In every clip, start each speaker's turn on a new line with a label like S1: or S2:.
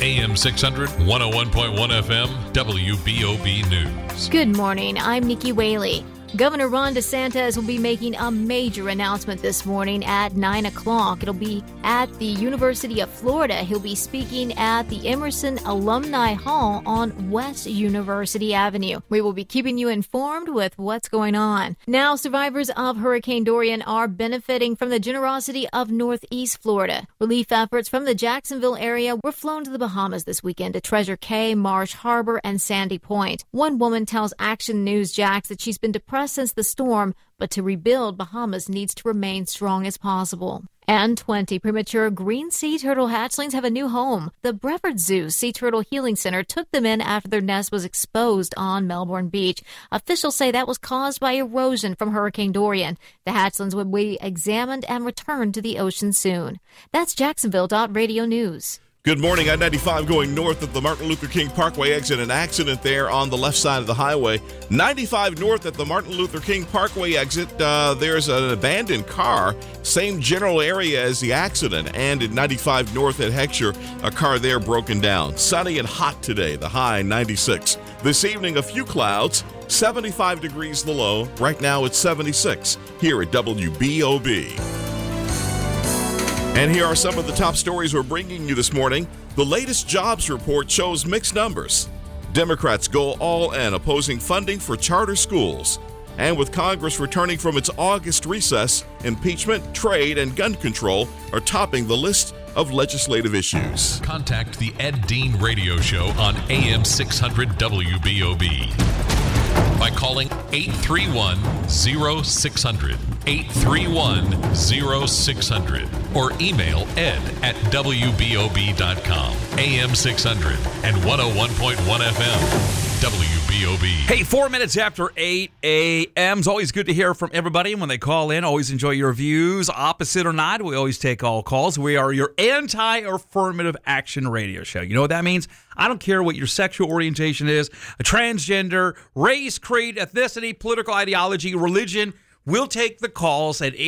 S1: AM 600, 101.1 FM, WBOB News.
S2: Good morning. I'm Nikki Whaley. Governor Ron DeSantis will be making a major announcement this morning at 9 o'clock. It'll be at the University of Florida. He'll be speaking at the Emerson Alumni Hall on West University Avenue. We will be keeping you informed with what's going on. Now, survivors of Hurricane Dorian are benefiting from the generosity of Northeast Florida. Relief efforts from the Jacksonville area were flown to the Bahamas this weekend to Treasure Cay, Marsh Harbor, and Sandy Point. One woman tells Action News Jax that she's been depressed since the storm, but to rebuild, Bahamas needs to remain strong as possible. And 20 premature green sea turtle hatchlings have a new home. The Brevard Zoo Sea Turtle Healing Center took them in after their nest was exposed on Melbourne Beach. Officials say that was caused by erosion from Hurricane Dorian. The hatchlings will be examined and returned to the ocean soon. That's Jacksonville.Radio News.
S3: Good morning. I-95 going north of the Martin Luther King Parkway exit. An accident there on the left side of the highway. 95 north at the Martin Luther King Parkway exit. There's an abandoned car. Same general area as the accident. And at 95 north at Heckscher, a car there broken down. Sunny and hot today. The high 96. This evening, a few clouds. 75 degrees the low. Right now it's 76 here at WBOB. And here are some of the top stories we're bringing you this morning. The latest jobs report shows mixed numbers. Democrats go all in opposing funding for charter schools. And with Congress returning from its August recess, impeachment, trade, and gun control are topping the list of legislative issues.
S1: Contact the Ed Dean Radio Show on AM 600 WBOB by calling 831-0600, 831-0600, or email ed@wbob.com. AM 600 and 101.1 FM. WBOB.
S4: Hey, 4 minutes after 8 a.m. It's always good to hear from everybody when they call in. Always enjoy your views. Opposite or not, we always take all calls. We are your anti-affirmative action radio show. You know what that means? I don't care what your sexual orientation is, a transgender, race, creed, ethnicity, political ideology, religion. We'll take the calls at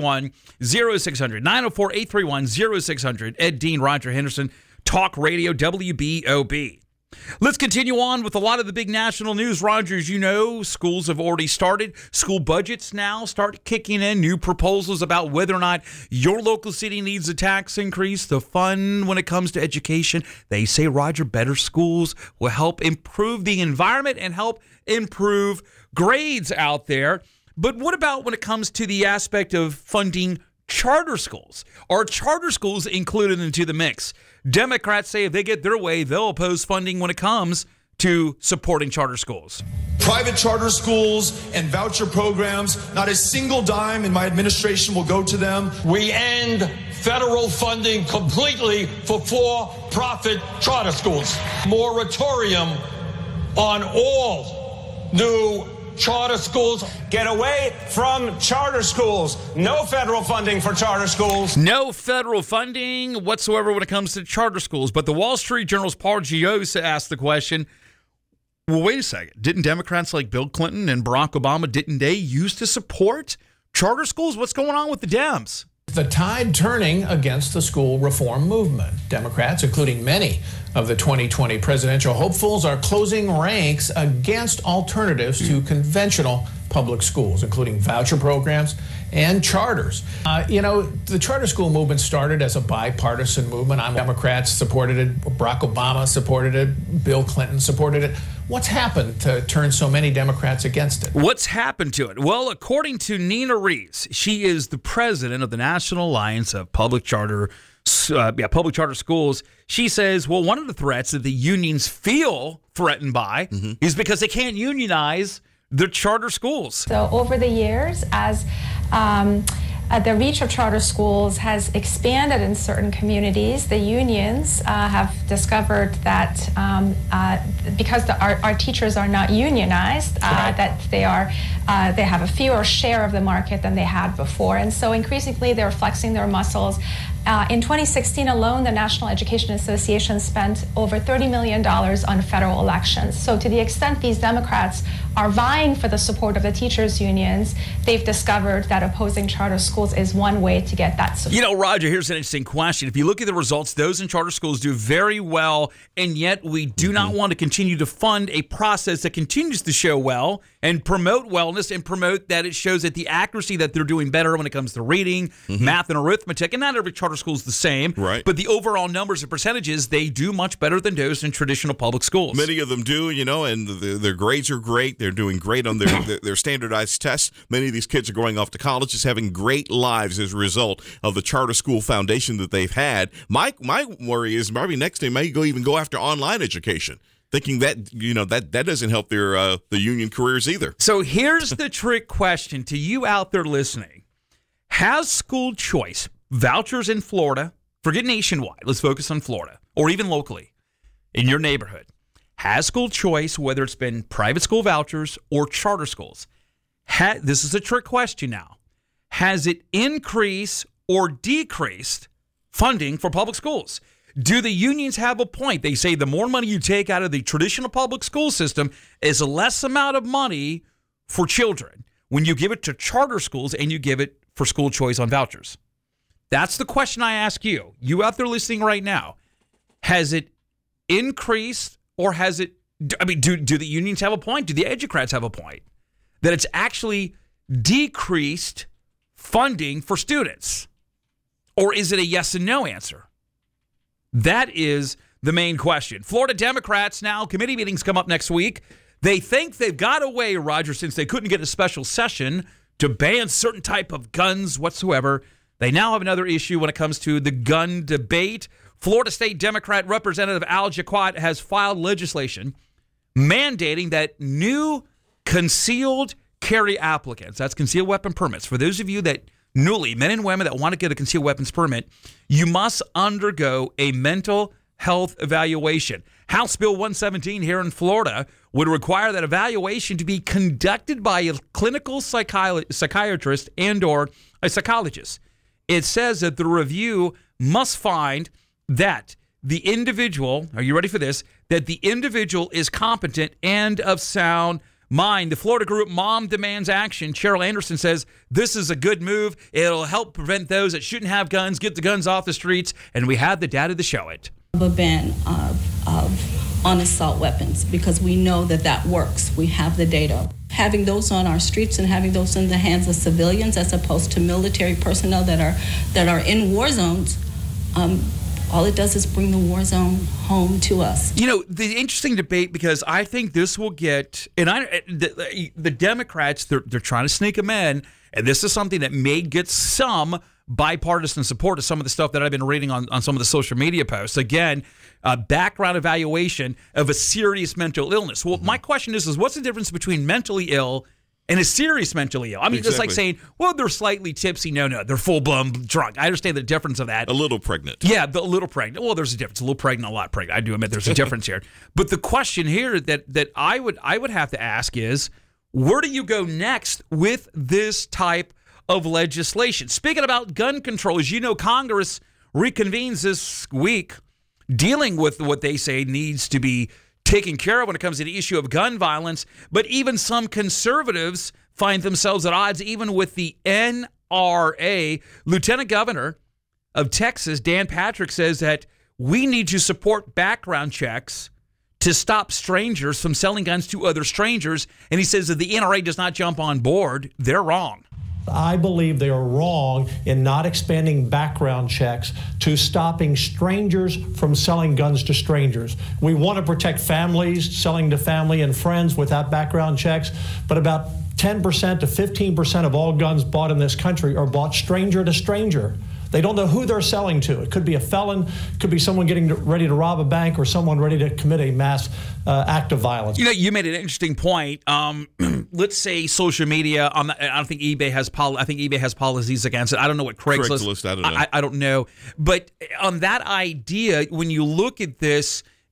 S4: 831-0600, 904-831-0600. Ed Dean, Roger Henderson, Talk Radio, WBOB. Let's continue on with a lot of the big national news. Roger, as you know, schools have already started. School budgets now start kicking in. New proposals about whether or not your local city needs a tax increase to fund when it comes to education. They say, Roger, better schools will help improve the environment and help improve grades out there. But what about when it comes to the aspect of funding charter schools? Are charter schools included into the mix? Democrats say if they get their way, they'll oppose funding when it comes to supporting charter schools.
S5: Private charter schools and voucher programs, not a single dime in my administration will go to them.
S6: We end federal funding completely for for-profit charter schools. Moratorium on all new charter schools.
S7: Get away from charter schools. No federal funding for charter schools.
S4: No federal funding whatsoever when it comes to charter schools. But the Wall Street Journal's Paul Giosa asked the question, well, wait a second. Didn't Democrats like Bill Clinton and Barack Obama, didn't they used to support charter schools? What's going on with the Dems?
S8: The tide turning against the school reform movement. Democrats, including many of the 2020 presidential hopefuls, are closing ranks against alternatives to conventional public schools, including voucher programs and charters. The charter school movement started as a bipartisan movement. Democrats supported it. Barack Obama supported it. Bill Clinton supported it. What's happened to turn so many Democrats against it?
S4: What's happened to it? Well, according to Nina Rees, she is the president of the National Alliance of Public Charter Schools. She says, well, one of the threats that the unions feel threatened by is because they can't unionize their charter schools.
S9: So over the years, as the reach of charter schools has expanded in certain communities, the unions have discovered that because our teachers are not unionized, that they have a fewer share of the market than they had before, and so increasingly they're flexing their muscles In 2016 alone, the National Education Association spent over $30 million on federal elections. So to the extent these Democrats are vying for the support of the teachers' unions, they've discovered that opposing charter schools is one way to get that support.
S4: You know, Roger, here's an interesting question. If you look at the results, those in charter schools do very well, and yet we do not want to continue to fund a process that continues to show well and promote wellness and promote that it shows that the accuracy that they're doing better when it comes to reading, math, and arithmetic. And not every charter school is the same,
S3: right?
S4: But the overall numbers and percentages, they do much better than those in traditional public schools.
S3: Many of them do, you know, and their grades are great. They're doing great on their standardized tests. Many of these kids are going off to colleges, having great lives as a result of the charter school foundation that they've had. My worry is maybe next they may even go after online education, thinking that, you know, that doesn't help their the union careers either.
S4: So here's the trick question to you out there listening. Has school choice vouchers in Florida, forget nationwide, let's focus on Florida, or even locally in your neighborhood, has school choice, whether it's been private school vouchers or charter schools, this is a trick question now, has it increased or decreased funding for public schools? Do the unions have a point? They say the more money you take out of the traditional public school system is a less amount of money for children when you give it to charter schools and you give it for school choice on vouchers. That's the question I ask you. You out there listening right now. Has it increased or has it, I mean, do the unions have a point? Do the educrats have a point? That it's actually decreased funding for students? Or is it a yes and no answer? That is the main question. Florida Democrats now, committee meetings come up next week. They think they've got a way, Roger, since they couldn't get a special session to ban certain type of guns whatsoever. They now have another issue when it comes to the gun debate. Florida State Democrat Representative Al Jaquat has filed legislation mandating that new concealed carry applicants, that's concealed weapon permits, for those of you that newly, men and women that want to get a concealed weapons permit, you must undergo a mental health evaluation. House Bill 117 here in Florida would require that evaluation to be conducted by a clinical psychiatrist and or a psychologist. It says that the review must find that the individual, are you ready for this, that the individual is competent and of sound mind. The Florida group Mom Demands Action, Cheryl Anderson, says this is a good move. It'll help prevent those that shouldn't have guns, get the guns off the streets, and we have the data to show it.
S10: A ban on assault weapons because we know that works. We have the data. Having those on our streets and having those in the hands of civilians as opposed to military personnel that are in war zones, all it does is bring the war zone home to us.
S4: You know, the interesting debate, because I think this will get, and the Democrats, they're trying to sneak them in, and this is something that may get some bipartisan support of some of the stuff that I've been reading on some of the social media posts. Again, background evaluation of a serious mental illness. Well, my question is what's the difference between mentally ill and a serious mentally ill? I mean,
S3: exactly.
S4: It's like saying, well, they're slightly tipsy. No, they're full-blown drunk. I understand the difference of that.
S3: A little pregnant.
S4: Yeah, a little pregnant. Well, there's a difference. A little pregnant, a lot pregnant. I do admit there's a difference here. But the question here that I would have to ask is, where do you go next with this type of legislation? Speaking about gun control, as you know, Congress reconvenes this week dealing with what they say needs to be taken care of when it comes to the issue of gun violence. But even some conservatives find themselves at odds even with the NRA. Lieutenant Governor of Texas, Dan Patrick, says that we need to support background checks to stop strangers from selling guns to other strangers. And he says that the NRA does not jump on board. They're wrong.
S11: I believe they are wrong in not expanding background checks to stopping strangers from selling guns to strangers. We want to protect families selling to family and friends without background checks, but about 10% to 15% of all guns bought in this country are bought stranger to stranger. They don't know who they're selling to. It could be a felon, could be someone getting ready to rob a bank, or someone ready to commit a mass act of violence. You
S4: know, you made an interesting point. Let's say social media. I don't think eBay has. I think eBay has policies against it. I don't know what Craigslist.
S3: I don't know.
S4: I don't know. But on that idea, when you look at this,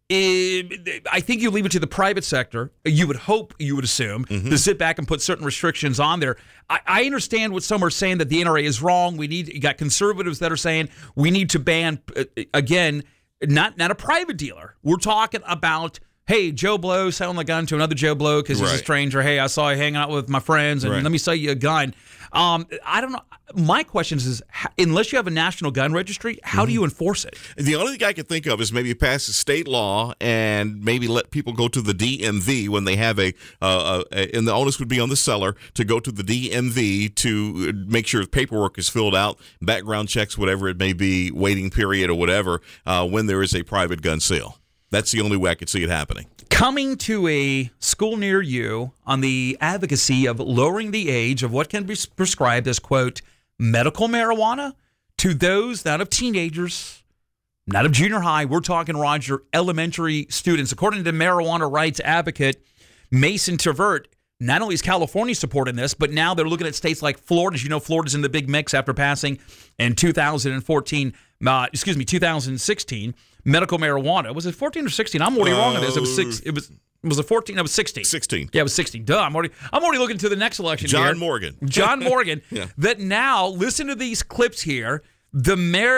S4: I think you leave it to the private sector. You would hope, you would assume, to sit back and put certain restrictions on there. I understand what some are saying, that the NRA is wrong. You got conservatives that are saying we need to ban, again, not a private dealer. We're talking about, hey, Joe Blow selling a gun to another Joe Blow because he's a stranger. Hey, I saw you hanging out with my friends, and let me sell you a gun. I don't know. My question is, unless you have a national gun registry, how do you enforce it?
S3: The only thing I can think of is maybe pass a state law and maybe let people go to the DMV when they have and the onus would be on the seller to go to the DMV to make sure paperwork is filled out, background checks, whatever it may be, waiting period or whatever, when there is a private gun sale. That's the only way I could see it happening.
S4: Coming to a school near you on the advocacy of lowering the age of what can be prescribed as, quote, medical marijuana to those not of teenagers, not of junior high. We're talking, Roger, elementary students. According to marijuana rights advocate Mason Tvert, not only is California supporting this, but now they're looking at states like Florida. As you know, Florida's in the big mix after passing in 2016, medical marijuana. Was it 14 or 16? I'm already wrong on this. It was 6. Was it 14? No, it was 16.
S3: 16.
S4: Yeah, it was 16. Duh, I'm already looking to the next election.
S3: John Morgan. Yeah.
S4: That now, listen to these clips here. The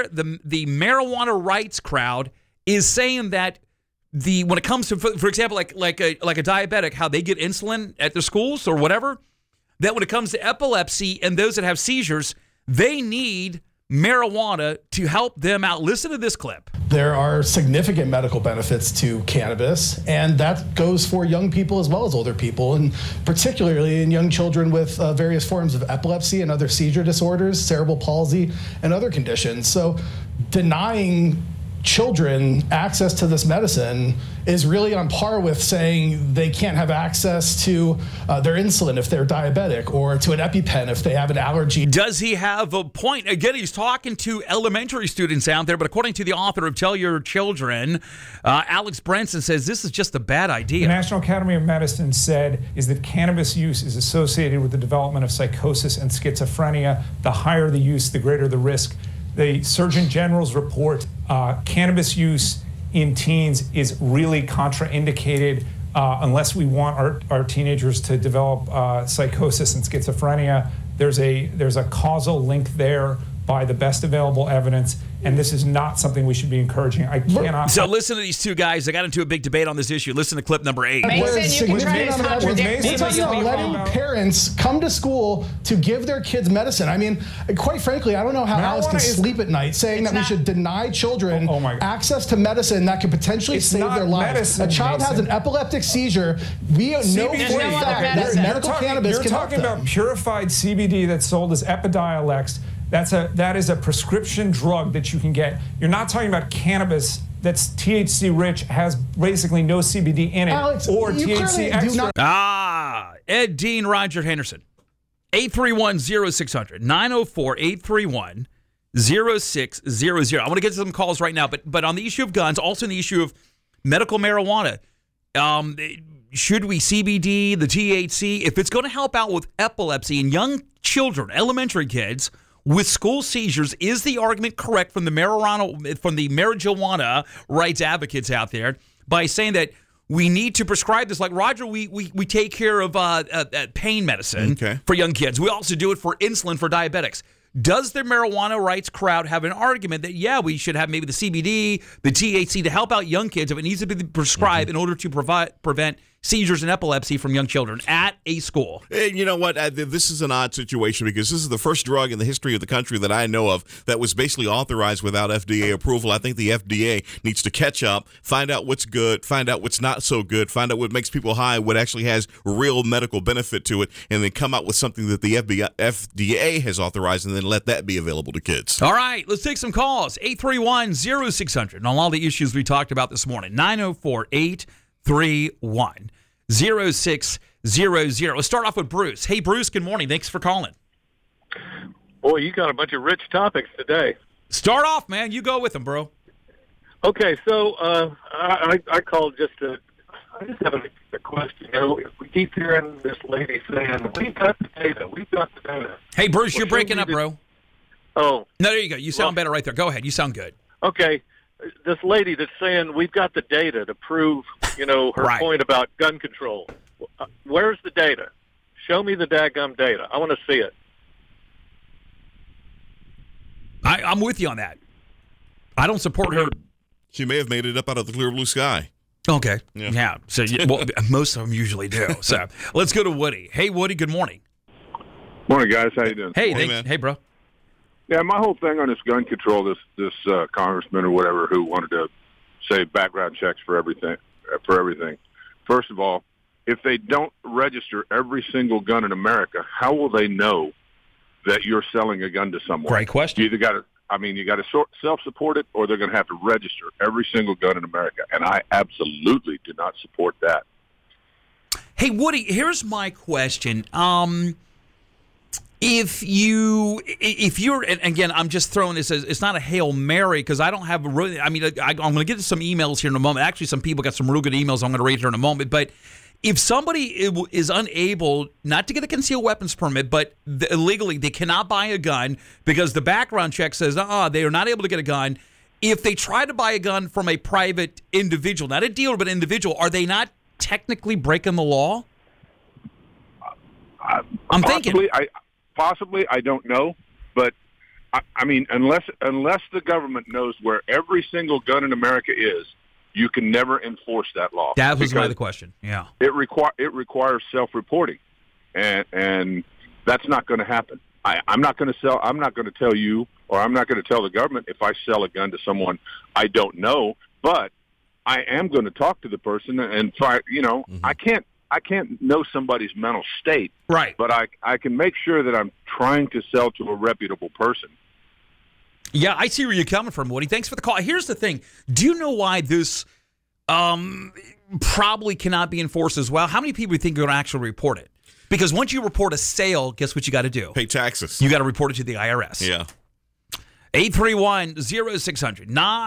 S4: marijuana rights crowd is saying that when it comes to, for example, like a diabetic, how they get insulin at their schools or whatever, that when it comes to epilepsy and those that have seizures, they need marijuana to help them out. Listen to this clip.
S12: There are significant medical benefits to cannabis, and that goes for young people as well as older people, and particularly in young children with various forms of epilepsy and other seizure disorders, cerebral palsy, and other conditions. So denying children access to this medicine is really on par with saying they can't have access to their insulin if they're diabetic, or to an EpiPen if they have an allergy.
S4: Does he have a point? Again, he's talking to elementary students out there, but according to the author of Tell Your Children, Alex Branson says this is just a bad idea.
S13: The National Academy of Medicine said is that cannabis use is associated with the development of psychosis and schizophrenia. The higher the use, the greater the risk. The Surgeon General's report, cannabis use in teens is really contraindicated unless we want our teenagers to develop psychosis and schizophrenia. There's a causal link there by the best available evidence, and this is not something we should be encouraging. I cannot.
S4: So listen to these two guys. They got into a big debate on this issue. Listen to clip number 8.
S12: Mason, you can try to contradict me, but you'll be wrong. Letting parents come to school to give their kids medicine. I mean, quite frankly, I don't know how Alice can sleep at night saying that we should deny children access to medicine that could potentially save their lives. A child has an epileptic seizure. We know for a fact that medical cannabis can help them.
S13: You're talking about purified CBD that's sold as Epidiolex. That is a prescription drug that you can get. You're not talking about cannabis that's THC rich, has basically no CBD in it,
S12: Alex,
S13: or THC extra.
S4: Ed Dean, Roger Henderson. 831-0600, 904-831-0600. I want to get to some calls right now, but on the issue of guns, also on the issue of medical marijuana, should we CBD, the THC, if it's going to help out with epilepsy in young children, elementary kids, with school seizures, is the argument correct from the marijuana rights advocates out there by saying that we need to prescribe this? Like, Roger, we take care of pain medicine for young kids. We also do it for insulin for diabetics. Does the marijuana rights crowd have an argument that, yeah, we should have maybe the CBD, the THC to help out young kids if it needs to be prescribed in order to prevent seizures and epilepsy from young children at a school?
S3: And you know what? This is an odd situation because this is the first drug in the history of the country that I know of that was basically authorized without FDA approval. I think the FDA needs to catch up, find out what's good, find out what's not so good, find out what makes people high, what actually has real medical benefit to it, and then come out with something that the FDA has authorized and then let that be available to kids.
S4: All right, let's take some calls. 831-0600 on all the issues we talked about this morning. 904-831-0600. Let's start off with Bruce. Hey, Bruce, good morning. Thanks for calling.
S14: Boy, you got a bunch of rich topics today.
S4: Start off, man. You go with them, bro.
S14: Okay, so I called I just have a question. You know, we keep hearing this lady saying, we've got the data.
S4: Hey, Bruce, you're breaking up, bro.
S14: Oh.
S4: No, there you go. You sound better right there. Go ahead. You sound good.
S14: Okay. this lady that's saying we've got the data to prove, her
S4: Right.
S14: point about gun control. Where's the data? Show me the daggum data. I want to see it.
S4: I'm with you on that. I don't support her.
S3: She may have made it up out of the clear blue sky.
S4: Okay. Yeah. So well, most of them usually do. So let's go to Woody. Hey, Woody. Good morning.
S15: Morning, guys. How you doing?
S4: Hey,
S3: Morning, man.
S4: hey, bro.
S15: Yeah, my whole thing on this gun control, this congressman or whatever who wanted to say background checks for everything. First of all, if they don't register every single gun in America, how will they know that you're selling a gun to someone?
S4: Great question.
S15: You either got to self-support it, or they're going to have to register every single gun in America, and I absolutely do not support that.
S4: Hey, Woody, here's my question. If you're, and again, I'm just throwing this as, it's not a Hail Mary because I don't have I'm going to get to some emails here in a moment. Actually, some people got some real good emails I'm going to read here in a moment. But if somebody is unable not to get a concealed weapons permit, but illegally they cannot buy a gun because the background check says, they are not able to get a gun. If they try to buy a gun from a private individual, not a dealer, but an individual, are they not technically breaking the law? I'm thinking.
S15: Possibly, I don't know, but I mean, unless the government knows where every single gun in America is, you can never enforce that law.
S4: That was my other question. Yeah,
S15: it requires self-reporting, and that's not going to happen. I'm not going to tell you, or I'm not going to tell the government if I sell a gun to someone I don't know, but I am going to talk to the person and try. I can't know somebody's mental state,
S4: right?
S15: But I can make sure that I'm trying to sell to a reputable person.
S4: Yeah, I see where you're coming from, Woody. Thanks for the call. Here's the thing. Do you know why this probably cannot be enforced as well? How many people do you think are going to actually report it? Because once you report a sale, guess what you got to do?
S3: Pay taxes.
S4: You got to report it to the IRS.
S3: Yeah.
S4: 831-0600.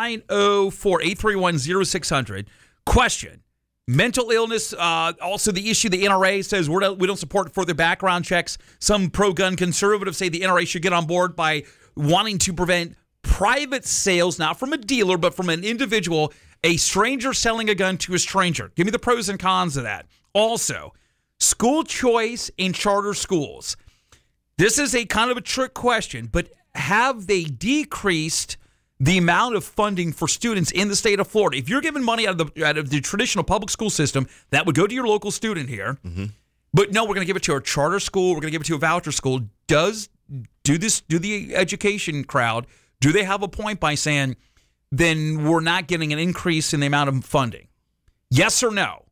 S4: 904-831-0600. Question. Mental illness, also the issue the NRA says we don't support further background checks. Some pro-gun conservatives say the NRA should get on board by wanting to prevent private sales, not from a dealer, but from an individual, a stranger selling a gun to a stranger. Give me the pros and cons of that. Also, school choice in charter schools. This is a kind of a trick question, but have they decreased the amount of funding for students in the state of Florida? If you're giving money out of the traditional public school system, that would go to your local student here. Mm-hmm. But no, we're going to give it to a charter school. We're going to give it to a voucher school. Do the education crowd, do they have a point by saying, then we're not getting an increase in the amount of funding? Yes or no?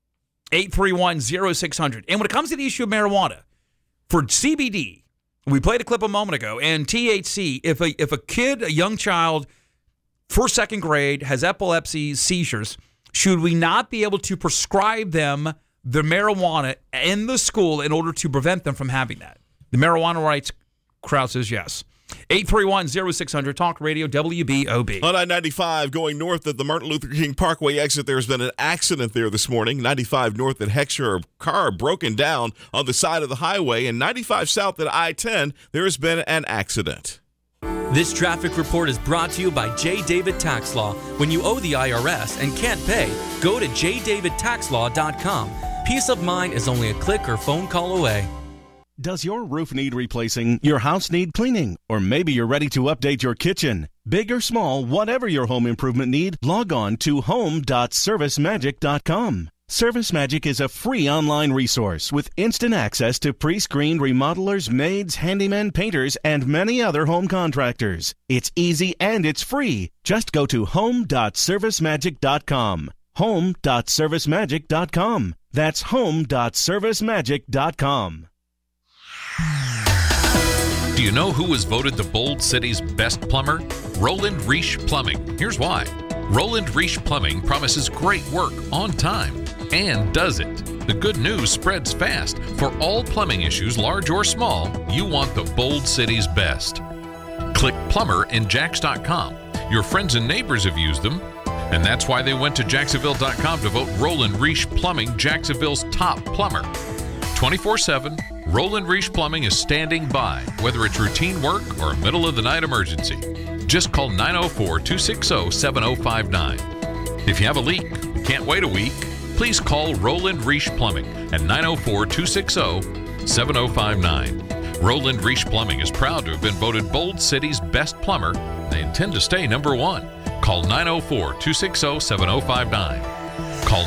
S4: 831-0600. And when it comes to the issue of marijuana, for CBD, we played a clip a moment ago, and THC, if a kid, a young child, first, second grade, has epilepsy, seizures, should we not be able to prescribe them the marijuana in the school in order to prevent them from having that? The marijuana rights crowd says yes. 831-0600, Talk Radio, WBOB.
S3: On I-95 going north at the Martin Luther King Parkway exit, there's been an accident there this morning. 95 north at Heckscher, a car broken down on the side of the highway. And 95 south at I-10, there has been an accident.
S16: This traffic report is brought to you by J. David Tax Law. When you owe the IRS and can't pay, go to jdavidtaxlaw.com. Peace of mind is only a click or phone call away.
S17: Does your roof need replacing? Your house need cleaning? Or maybe you're ready to update your kitchen? Big or small, whatever your home improvement need, log on to home.servicemagic.com. ServiceMagic is a free online resource with instant access to pre-screened remodelers, maids, handymen, painters, and many other home contractors. It's easy and it's free. Just go to home.servicemagic.com. home.servicemagic.com. That's home.servicemagic.com.
S1: Do you know who was voted the Bold City's best plumber? Roland Reich Plumbing. Here's why. Roland Reich Plumbing promises great work on time and does it. The good news spreads fast. For all plumbing issues, large or small, you want the Bold City's best. Click plumber in Jax.com. Your friends and neighbors have used them, and that's why they went to Jacksonville.com to vote Roland Reich Plumbing Jacksonville's top plumber. 24/7, Roland Reich Plumbing is standing by, whether it's routine work or a middle-of-the-night emergency. Just call 904-260-7059. If you have a leak, can't wait a week, please call Roland Reich Plumbing at 904-260-7059. Roland Reich Plumbing is proud to have been voted Bold City's best plumber. They intend to stay number one. Call 904-260-7059. Call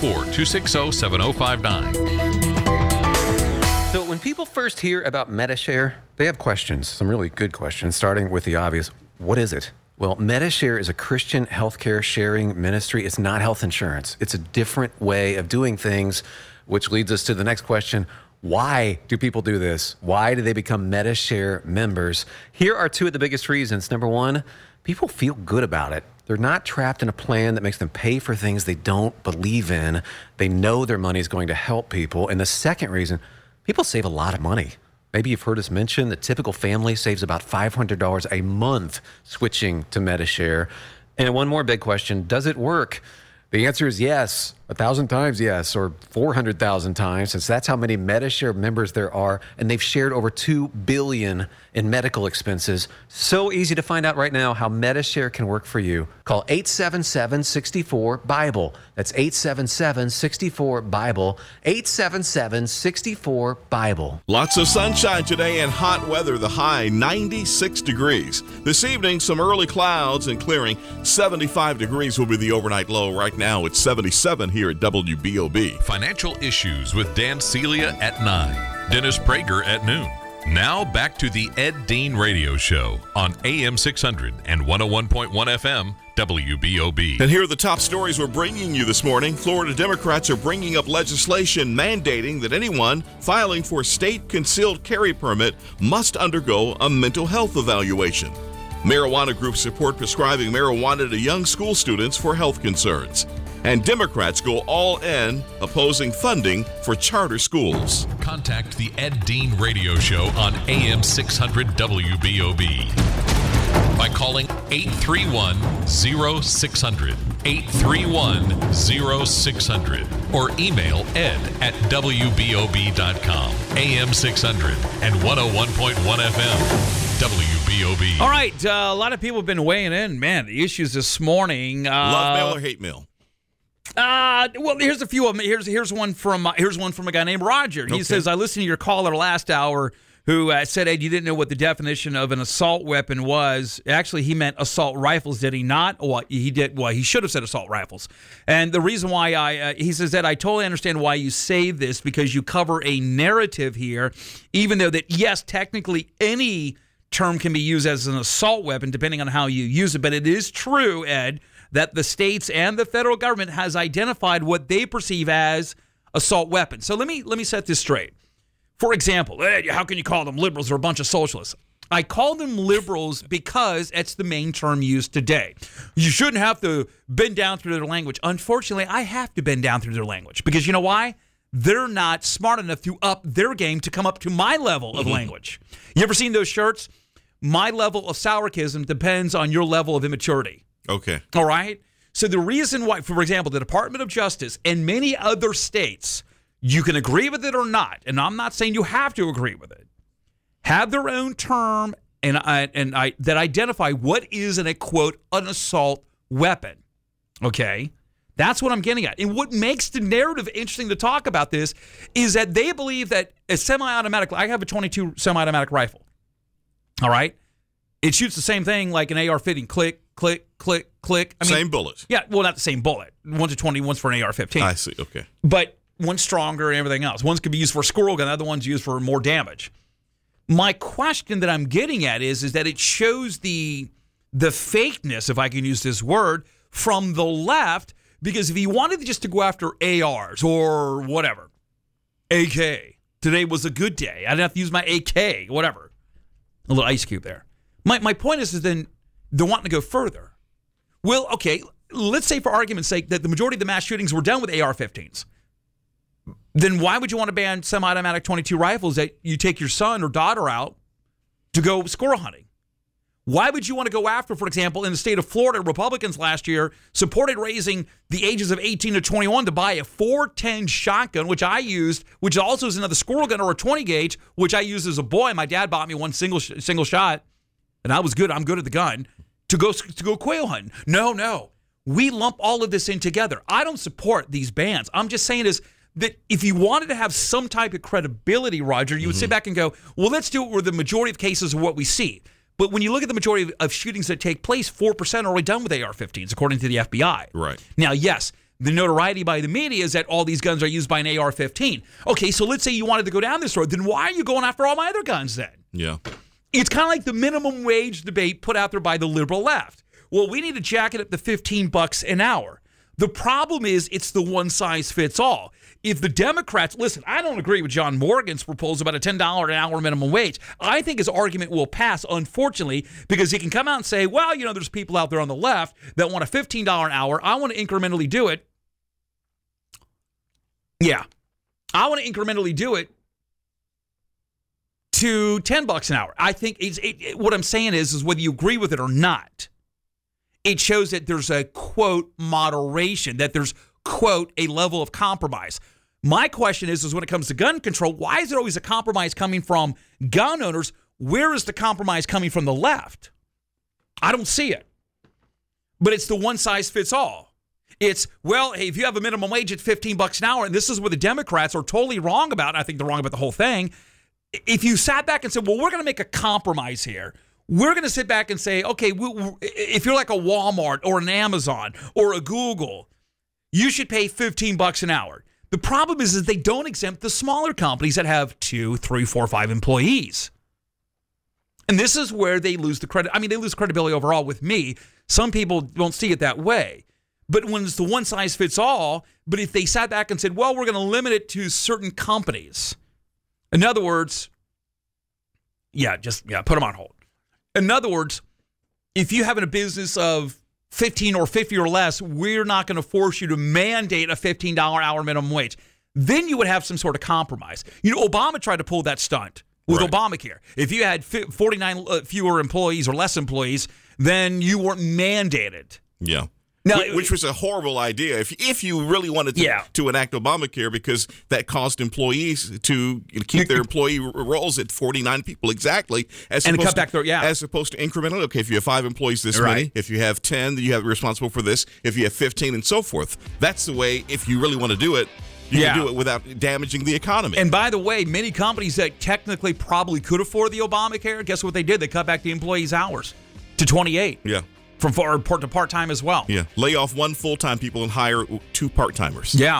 S1: 904-260-7059.
S18: So when people first hear about Medi-Share, they have questions, some really good questions, starting with the obvious. What is it? Well, Medi-Share is a Christian healthcare sharing ministry. It's not health insurance. It's a different way of doing things, which leads us to the next question. Why do people do this? Why do they become Medi-Share members? Here are two of the biggest reasons. Number one, people feel good about it. They're not trapped in a plan that makes them pay for things they don't believe in. They know their money is going to help people. And the second reason, people save a lot of money. Maybe you've heard us mention the typical family saves about $500 a month switching to Medi-Share. And one more big question, does it work? The answer is yes, 1,000 times yes, or 400,000 times, since that's how many Medi-Share members there are, and they've shared over $2 billion in medical expenses. So easy to find out right now how Medi-Share can work for you. Call 877-64-BIBLE. That's 877-64-BIBLE. 877-64-BIBLE.
S3: Lots of sunshine today and hot weather, the high 96 degrees. This evening, some early clouds and clearing. 75 degrees will be the overnight low. Right now, it's 77 here at WBOB.
S1: Financial Issues with Dan Celia at 9. Dennis Prager at noon. Now back to the Ed Dean Radio Show on AM 600 and 101.1 FM WBOB.
S3: And here are the top stories we're bringing you this morning. Florida Democrats are bringing up legislation mandating that anyone filing for a state concealed carry permit must undergo a mental health evaluation. Marijuana groups support prescribing marijuana to young school students for health concerns. And Democrats go all in opposing funding for charter schools.
S1: Contact the Ed Dean Radio Show on AM 600 WBOB by calling 831-0600, 831-0600, or email ed@wbob.com. AM 600 and 101.1 FM. WBOB.
S4: All right, a lot of people have been weighing in. Man, the issues this morning.
S3: Love mail or hate mail?
S4: Well, here's a few of them. Here's one from a guy named Roger. He says, I listened to your caller last hour who said, Ed, you didn't know what the definition of an assault weapon was. Actually, he meant assault rifles, did he not? Well, he did. Well, he should have said assault rifles. And the reason why he says that I totally understand why you say this, because you cover a narrative here, even though that, yes, technically any term can be used as an assault weapon depending on how you use it. But it is true, Ed, that the states and the federal government has identified what they perceive as assault weapons. So let me set this straight. For example, how can you call them liberals or a bunch of socialists? I call them liberals because it's the main term used today. You shouldn't have to bend down through their language. Unfortunately, I have to bend down through their language because you know why? They're not smart enough to up their game to come up to my level of language. You ever seen those shirts? My level of sourkism depends on your level of immaturity.
S3: Okay.
S4: All right? So the reason why, for example, the Department of Justice and many other states, you can agree with it or not, and I'm not saying you have to agree with it, have their own term that identify what is an assault weapon. Okay? That's what I'm getting at. And what makes the narrative interesting to talk about this is that they believe that a semi-automatic, I have a .22 semi-automatic rifle. All right? It shoots the same thing like an AR-15, click, click, click, click.
S3: Same bullet.
S4: Yeah, well, not the same bullet. One's a 20, one's for an AR-15.
S3: I see, okay.
S4: But one's stronger and everything else. One's could be used for a squirrel gun, the other one's used for more damage. My question that I'm getting at is that it shows the fakeness, if I can use this word, from the left, because if he wanted just to go after ARs or whatever, AK, today was a good day, I didn't have to use my AK, whatever. A little ice cube there. My point is then they're wanting to go further. Well, okay, let's say for argument's sake that the majority of the mass shootings were done with AR-15s. Then why would you want to ban semi-automatic .22 rifles that you take your son or daughter out to go squirrel hunting? Why would you want to go after, for example, in the state of Florida, Republicans last year supported raising the ages of 18 to 21 to buy a .410 shotgun, which I used, which also is another squirrel gun, or a 20 gauge, which I used as a boy. My dad bought me one single shot, and I was good. I'm good at the gun. to go quail hunting. No. We lump all of this in together. I don't support these bans. I'm just saying is that if you wanted to have some type of credibility, Roger, you would sit back and go, well, let's do it where the majority of cases are what we see. But when you look at the majority of shootings that take place, 4% are already done with AR-15s, according to the FBI.
S3: Right.
S4: Now, yes, the notoriety by the media is that all these guns are used by an AR-15. Okay, so let's say you wanted to go down this road. Then why are you going after all my other guns then?
S3: Yeah.
S4: It's kind of like the minimum wage debate put out there by the liberal left. Well, we need to jack it up to $15 an hour. The problem is it's the one size fits all. If the Democrats, listen, I don't agree with John Morgan's proposal about a $10 an hour minimum wage. I think his argument will pass, unfortunately, because he can come out and say, well, there's people out there on the left that want a $15 an hour. I want to incrementally do it. Yeah. I want to incrementally do it to $10 an hour. I think what I'm saying is whether you agree with it or not, it shows that there's a, quote, moderation, that there's, quote, a level of compromise. My question is when it comes to gun control, why is it always a compromise coming from gun owners? Where is the compromise coming from the left? I don't see it. But it's the one size fits all. It's, well, hey, if you have a minimum wage at $15 an hour, and this is where the Democrats are totally wrong about, and I think they're wrong about the whole thing. If you sat back and said, well, we're going to make a compromise here. We're going to sit back and say, okay, if you're like a Walmart or an Amazon or a Google, you should pay $15 an hour. The problem is they don't exempt the smaller companies that have 2, 3, 4, 5 employees. And this is where they lose the credit. I mean, they lose credibility overall with me. Some people don't see it that way. But when it's the one size fits all, but if they sat back and said, well, we're going to limit it to certain companies. In other words, put them on hold. In other words, if you have a business of 15 or 50 or less, we're not going to force you to mandate a $15 hour minimum wage. Then you would have some sort of compromise. Obama tried to pull that stunt with Obamacare. If you had 49 fewer employees or less employees, then you weren't mandated.
S3: Yeah. Now, which was a horrible idea if you really wanted to enact Obamacare, because that caused employees to keep their employee rolls at 49 people exactly, as opposed to incrementally. Okay, if you have 5 employees, this many. If you have 10, then you have responsible for this. If you have 15, and so forth. That's the way. If you really want to do it, you can do it without damaging the economy.
S4: And by the way, many companies that technically probably could afford the Obamacare, guess what they did? They cut back the employees' hours to 28.
S3: Yeah.
S4: From part-time as well.
S3: Yeah. Lay off 1 full-time people and hire 2 part-timers.
S4: Yeah.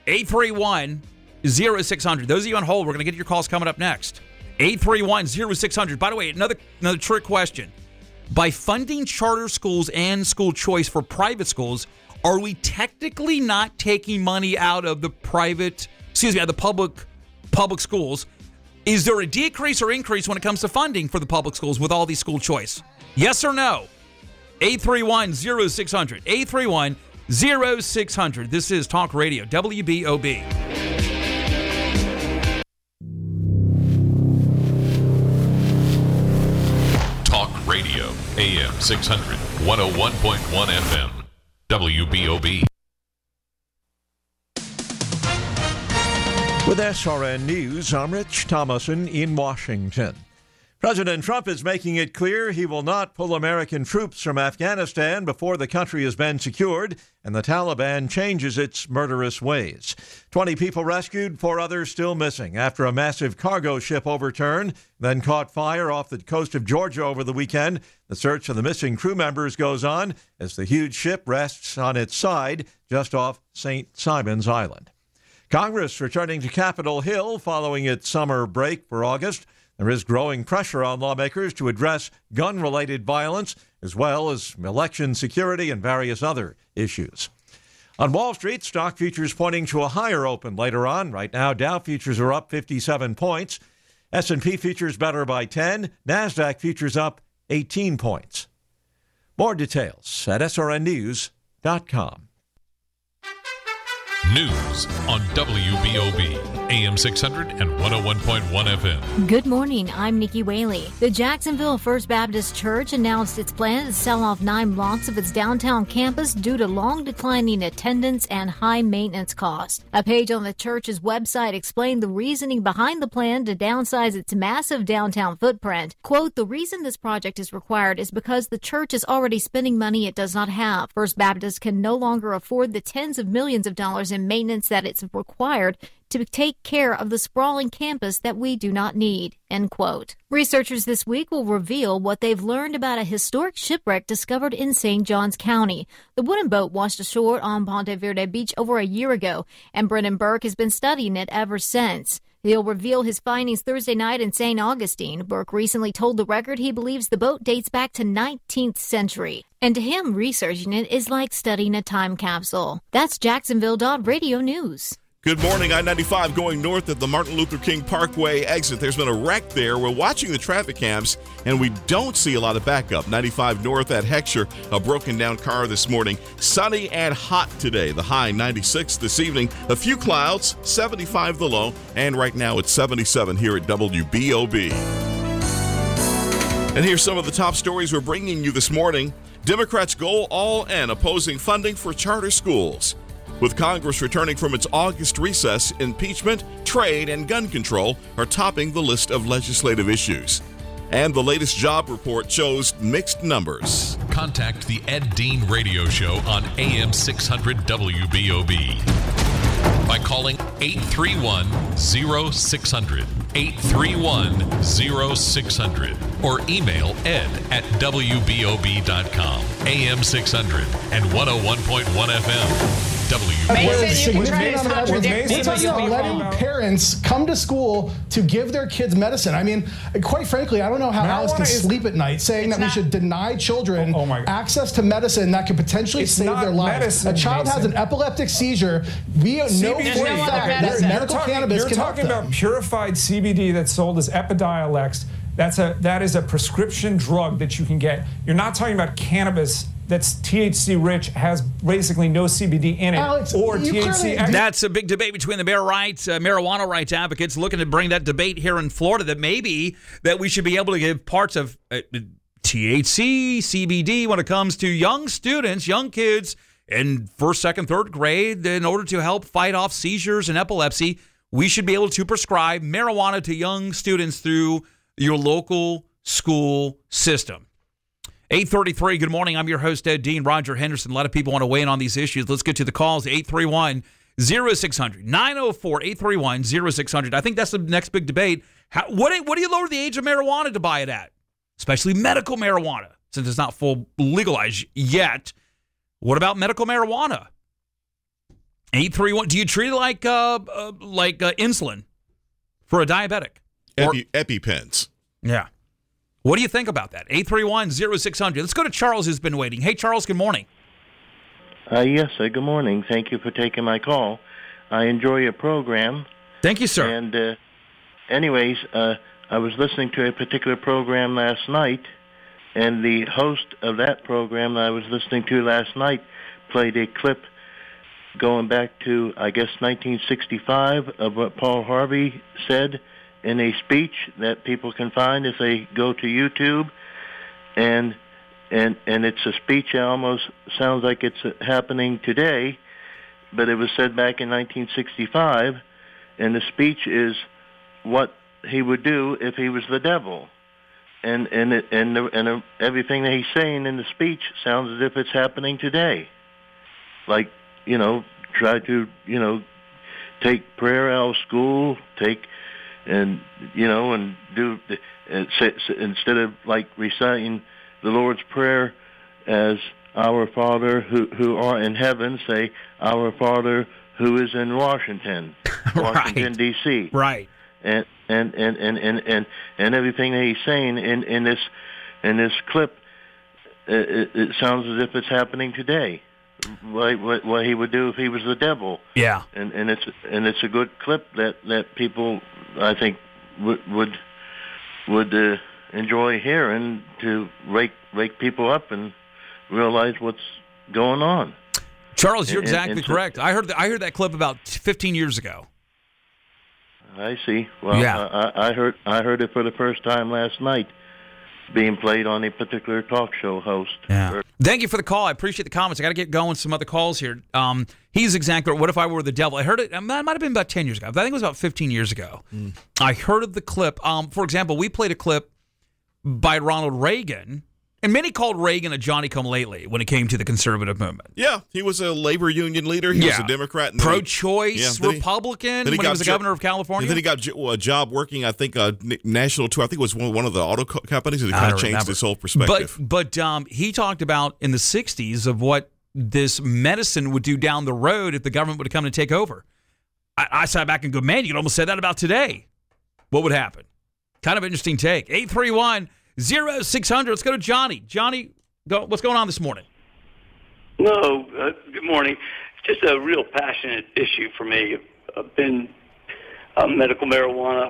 S4: 831-0600. Those of you on hold, we're going to get your calls coming up next. 831-0600. By the way, another trick question. By funding charter schools and school choice for private schools, are we technically not taking money out of the public schools? Is there a decrease or increase when it comes to funding for the public schools with all these school choice? Yes or no? 831-0600. 831-0600. This is Talk Radio, WBOB.
S1: Talk Radio, AM 600, 101.1 FM, WBOB.
S19: With SRN News, I'm Rich Thomason in Washington. President Trump is making it clear he will not pull American troops from Afghanistan before the country has been secured and the Taliban changes its murderous ways. 20 people rescued, 4 others still missing after a massive cargo ship overturned, then caught fire off the coast of Georgia over the weekend. The search for the missing crew members goes on as the huge ship rests on its side just off St. Simon's Island. Congress returning to Capitol Hill following its summer break for August. There is growing pressure on lawmakers to address gun-related violence, as well as election security and various other issues. On Wall Street, stock futures pointing to a higher open later on. Right now, Dow futures are up 57 points. S&P futures better by 10. NASDAQ futures up 18 points. More details at srnnews.com.
S1: News on WBOB, AM 600 and 101.1 FM.
S2: Good morning, I'm Nikki Whaley. The Jacksonville First Baptist Church announced its plan to sell off 9 blocks of its downtown campus due to long declining attendance and high maintenance costs. A page on the church's website explained the reasoning behind the plan to downsize its massive downtown footprint. Quote, the reason this project is required is because the church is already spending money it does not have. First Baptist can no longer afford the tens of millions of dollars in maintenance that it's required to take care of the sprawling campus that we do not need, end quote. Researchers this week will reveal what they've learned about a historic shipwreck discovered in St. Johns County. The wooden boat washed ashore on Ponte Verde Beach over a year ago, and Brendan Burke has been studying it ever since. He'll reveal his findings Thursday night in St. Augustine. Burke recently told The Record he believes the boat dates back to 19th century. And to him, researching it is like studying a time capsule. That's Jacksonville.Radio News.
S3: Good morning. I-95 going north at the Martin Luther King Parkway exit. There's been a wreck there. We're watching the traffic cams, and we don't see a lot of backup. 95 north at Heckscher, a broken down car this morning. Sunny and hot today. The high 96 this evening. A few clouds, 75 the low, and right now it's 77 here at WBOB. And here's some of the top stories we're bringing you this morning. Democrats go all in opposing funding for charter schools. With Congress returning from its August recess, impeachment, trade, and gun control are topping the list of legislative issues. And the latest job report shows mixed numbers.
S1: Contact the Ed Dean Radio Show on AM 600 WBOB by calling 831-0600, 831-0600, or email ed@wbob.com, AM 600 and 101.1 FM.
S12: We're talking about letting parents come to school to give their kids medicine. I mean, quite frankly, I don't know how Alice can sleep at night saying that we should deny children access to medicine that could potentially save their lives. A child has an epileptic seizure. We know for a fact that medical cannabis can help them.
S13: You're talking about purified CBD that's sold as Epidiolex. That is a prescription drug that you can get. You're not talking about cannabis that's THC rich, has basically no CBD in it, Alex, or THC.
S4: That's a big debate between the marijuana rights advocates looking to bring that debate here in Florida, that maybe that we should be able to give parts of THC, CBD when it comes to young students, young kids in first, second, third grade in order to help fight off seizures and epilepsy. We should be able to prescribe marijuana to young students through your local school system. 8:33, good morning. I'm your host, Ed Dean. Roger Henderson. A lot of people want to weigh in on these issues. Let's get to the calls. 831-0600, 904-831-0600. I think that's the next big debate. What do you lower the age of marijuana to buy it at? Especially medical marijuana, since it's not full legalized yet. What about medical marijuana? 831, do you treat it like insulin for a diabetic?
S3: EpiPens.
S4: Yeah. What do you think about that? 831-0600. Let's go to Charles, who's been waiting. Hey, Charles, good morning.
S20: Yes, good morning. Thank you for taking my call. I enjoy your program.
S4: Thank you, sir.
S20: And anyways, I was listening to a particular program last night, and the host of that program that I was listening to last night played a clip going back to, I guess, 1965 of what Paul Harvey said in a speech that people can find if they go to YouTube, and it's a speech that almost sounds like it's happening today, but it was said back in 1965, and the speech is what he would do if he was the devil, and everything that he's saying in the speech sounds as if it's happening today, like, try to take prayer out of school, and do instead of like reciting the Lord's Prayer as Our Father who art in heaven, say Our Father who is in Washington, Washington D.C.
S4: Right.
S20: And everything that he's saying in this clip, it sounds as if it's happening today. What he would do if he was the devil.
S4: Yeah.
S20: And it's a good clip that people, I think, would enjoy hearing to wake people up and realize what's going on.
S4: Charles, you're exactly correct. I heard that clip about 15 years ago.
S20: I see. Well,
S4: yeah.
S20: I heard it for the first time last night, being played on a particular talk show host.
S4: Yeah. Thank you for the call. I appreciate the comments. I got to get going. Some other calls here. He's exactly right. What if I were the devil? I heard it. That might have been about 10 years ago. I think it was about 15 years ago. I heard of the clip. For example, we played a clip by Ronald Reagan. And many called Reagan a Johnny-come-lately when it came to the conservative movement.
S3: Yeah, he was a labor union leader. He was a Democrat.
S4: Pro-choice Republican when he was the governor of California.
S3: And then he got a job working, I think, national tour. I think it was one of the auto companies, and it kind of changed his whole perspective.
S4: But he talked about in the 60s of what this medicine would do down the road if the government would come to take over. I sat back and go, man, you could almost say that about today. What would happen? Kind of interesting take. 831-0600. Let's go to Johnny. Johnny, what's going on this morning?
S21: No, good morning. It's just a real passionate issue for me. I've been a medical marijuana,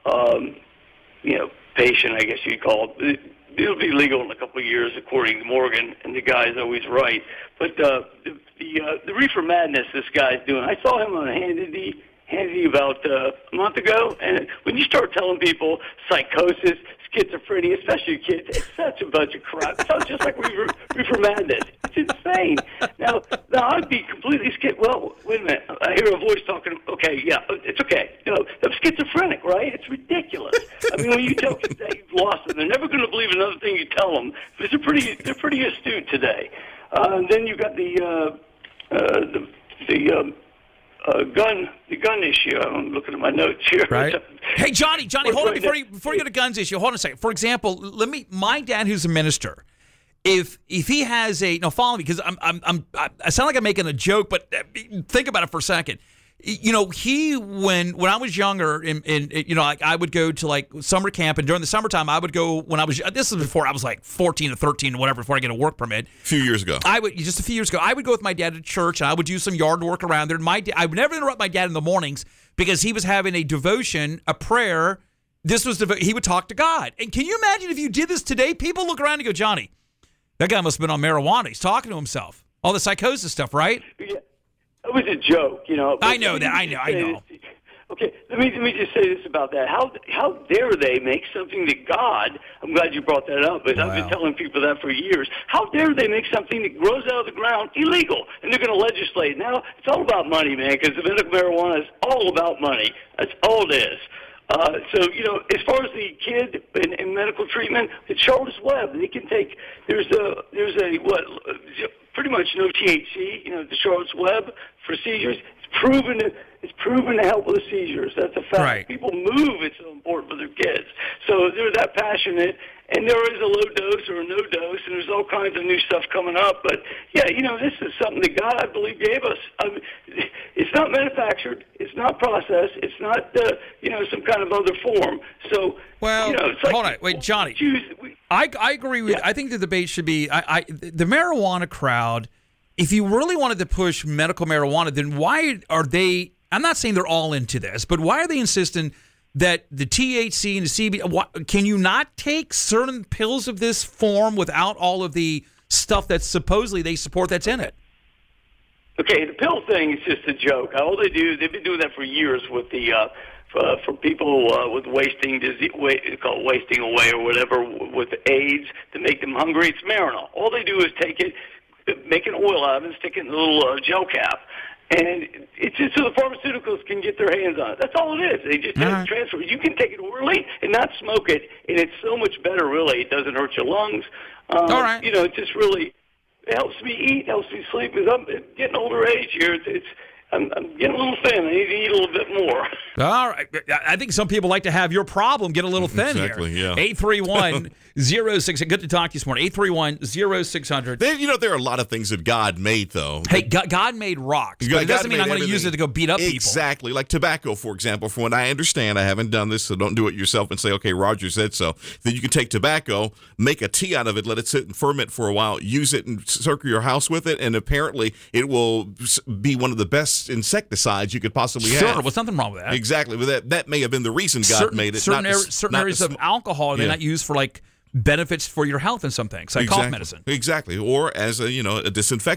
S21: patient, I guess you'd call it. It'll be legal in a couple of years, according to Morgan, and the guy's always right. But the reefer madness this guy's doing, I saw him on Hannity about a month ago, and when you start telling people psychosis, schizophrenia, especially kids, it's such a bunch of crap. It sounds just like reefer madness. It's insane. Now I'd be completely scared. Well, wait a minute. I hear a voice talking. Okay, yeah, it's okay. I'm schizophrenic, right? It's ridiculous. I mean, when you tell kids that you've lost them, they're never going to believe another thing you tell them. But they're pretty astute today. And then you got the gun issue. I'm looking at my notes here.
S4: Right. Hey, Johnny, hold on before you go to guns issue. Hold on a second. For example, my dad, who's a minister, if he has follow me because I sound like I'm making a joke, but think about it for a second. He when I was younger, I would go to like summer camp, and during the summertime, I would go this was before I was like 14 or 13 or whatever, before I get a work permit.
S3: A few years ago.
S4: I would go with my dad to church, and I would do some yard work around there. And I would never interrupt my dad in the mornings because he was having a devotion, a prayer. He would talk to God. And can you imagine if you did this today? People look around and go, Johnny, that guy must have been on marijuana. He's talking to himself. All the psychosis stuff, right?
S21: Yeah. It was a joke,
S4: I know that. I know.
S21: Okay, let me just say this about that. How dare they make something that God? I'm glad you brought that up, but I've been telling people that for years. How dare they make something that grows out of the ground illegal, and they're going to legislate? Now it's all about money, man. Because the medical marijuana is all about money. That's all it is. So as far as the kid in medical treatment, it's Charles Webb. They can take. There's pretty much no THC. The Charles Webb for seizures. It's proven to help with the seizures. That's a fact.
S4: Right.
S21: People move. It's so important for their kids. So they're that passionate, and there is a low dose or a no dose, and there's all kinds of new stuff coming up. But yeah, this is something that God, I believe, gave us. It's not manufactured. It's not processed. It's not some kind of other form. So it's like,
S4: hold on, wait, Johnny. I agree with. I think the debate should be the marijuana crowd. If you really wanted to push medical marijuana, then why are they? I'm not saying they're all into this, but why are they insisting that the THC and the CBD? Can you not take certain pills of this form without all of the stuff that supposedly they support that's in it?
S21: Okay, the pill thing is just a joke. All they do, they've been doing that for years with the for people with wasting disease, call it wasting away or whatever, with AIDS to make them hungry. It's Marinol. All they do is take it, make an oil out of it, and stick it in a little gel cap. And it's just so the pharmaceuticals can get their hands on it. That's all it is. They just have to transfer it. You can take it orally and not smoke it, and it's so much better, really. It doesn't hurt your lungs.
S4: All right.
S21: It just really helps me eat, helps me sleep. Because I'm getting older age here. I'm getting a little thin. I need to eat a little bit more.
S4: All right. I think some people like to have your problem get a little thin
S3: exactly,
S4: here.
S3: Yeah.
S4: 831-06. Good to talk to you this morning. 831-0600.
S3: There are a lot of things that God made, though.
S4: Hey, God made rocks, but it doesn't mean I'm going to use it to go beat up people.
S3: Exactly. Like tobacco, for example. From what I understand, I haven't done this, so don't do it yourself and say, okay, Roger said so. Then you can take tobacco, make a tea out of it, let it sit and ferment for a while, use it and circle your house with it, and apparently it will be one of the best insecticides you could possibly have.
S4: Sure, there's nothing wrong with that.
S3: Exactly, but that may have been the reason God made it.
S4: Certain areas of alcohol they're not used for like benefits for your health and some things, like cough medicine.
S3: Exactly, or as a disinfectant.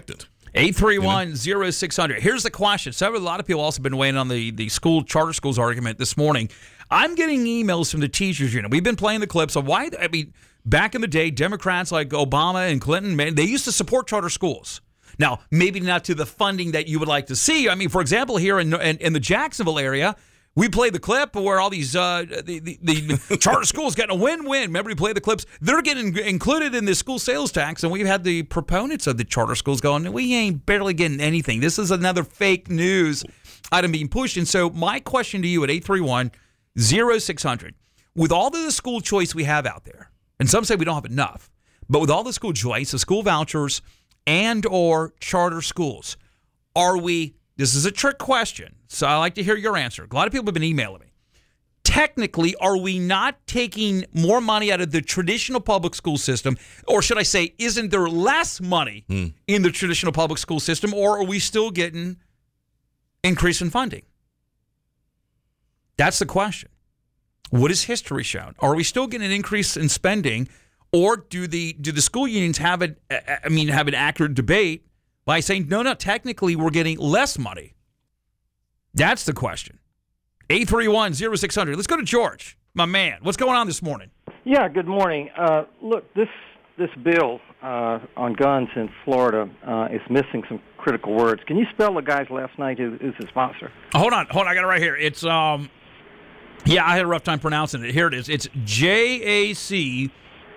S4: 831-0600. Here's the question. So a lot of people also been weighing on the charter schools argument this morning. I'm getting emails from the teachers union. We've been playing the clips of why. I mean, back in the day, Democrats like Obama and Clinton, man, they used to support charter schools. Now, maybe not to the funding that you would like to see. I mean, for example, here in the Jacksonville area, we played the clip where all these the charter schools getting a win-win. Remember, we played the clips. They're getting included in the school sales tax, and we've had the proponents of the charter schools going, we ain't barely getting anything. This is another fake news item being pushed. And so my question to you at 831-0600, with all the school choice we have out there, and some say we don't have enough, but with all the school choice, the school vouchers, and or charter schools, are we, this is a trick question, so I like to hear your answer. A lot of people have been emailing me. Technically, are we not taking more money out of the traditional public school system, or should I say, isn't there less money in the traditional public school system, or are we still getting increase in funding? That's the question. What has history shown? Are we still getting an increase in spending, or do the school unions have an accurate debate by saying no, technically we're getting less money? That's the question. 831-0600. Let's go to George, my man. What's going on this morning?
S5: Yeah, good morning. Look, this bill on guns in Florida is missing some critical words. Can you spell the guy's last name who's the sponsor?
S4: Hold on. I got it right here. It's I had a rough time pronouncing it. Here it is. It's JACQUET.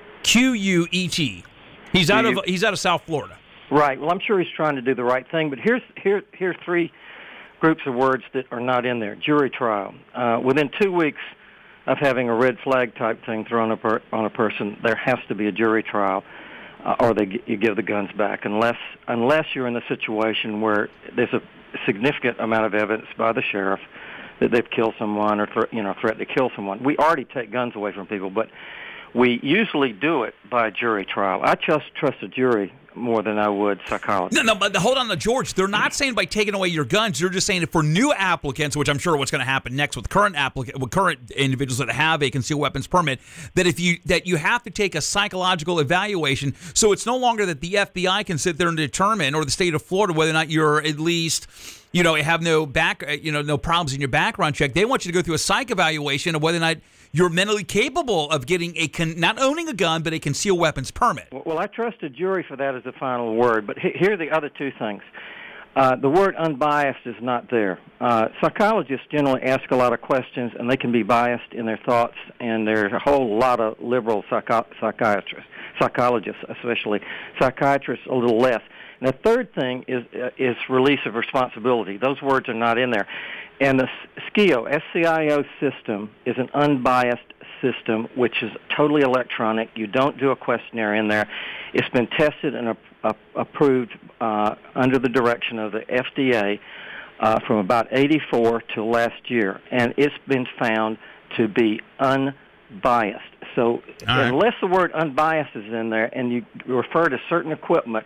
S4: He's out of South Florida.
S5: Right. Well, I'm sure he's trying to do the right thing, but here's three groups of words that are not in there. Jury trial. Within 2 weeks of having a red flag type thing thrown on a person, there has to be a jury trial, or you give the guns back, unless you're in a situation where there's a significant amount of evidence by the sheriff that they've killed someone or threatened to kill someone. We already take guns away from people, but we usually do it by a jury trial. I just trust a jury more than I would psychology.
S4: No, but hold on, George. They're not saying by taking away your guns. They're just saying that for new applicants, which I'm sure what's going to happen next with current individuals that have a concealed weapons permit, that you have to take a psychological evaluation. So it's no longer that the FBI can sit there and determine, or the state of Florida, whether or not you're at least, have no problems in your background check. They want you to go through a psych evaluation of whether or not you're mentally capable of getting not owning a gun, but a concealed weapons permit.
S5: Well, I trust a jury for that as the final word, but here are the other two things. The word unbiased is not there. Psychologists generally ask a lot of questions, and they can be biased in their thoughts, and there's a whole lot of liberal psychiatrists, especially. Psychiatrists, a little less. And the third thing is release of responsibility. Those words are not in there. And the SCIO, S-C-I-O system, is an unbiased system, which is totally electronic. You don't do a questionnaire in there. It's been tested and approved under the direction of the FDA from about 84 to last year. And it's been found to be unbiased. So unless the word unbiased is in there and you refer to certain equipment,